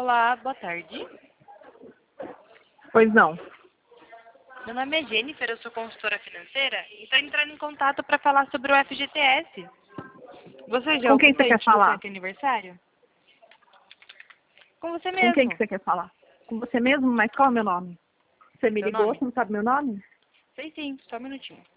Olá, boa tarde. Pois não. Meu nome é Jennifer, eu sou consultora financeira e estou entrando em contato para falar sobre o FGTS. Você já Com quem ouviu você quer falar? que é aniversário? Com você Com mesmo. quem que você quer falar? Com você mesmo? Mas qual é o meu nome? Você me Seu ligou, nome? você não sabe meu nome? Sei sim, só um minutinho.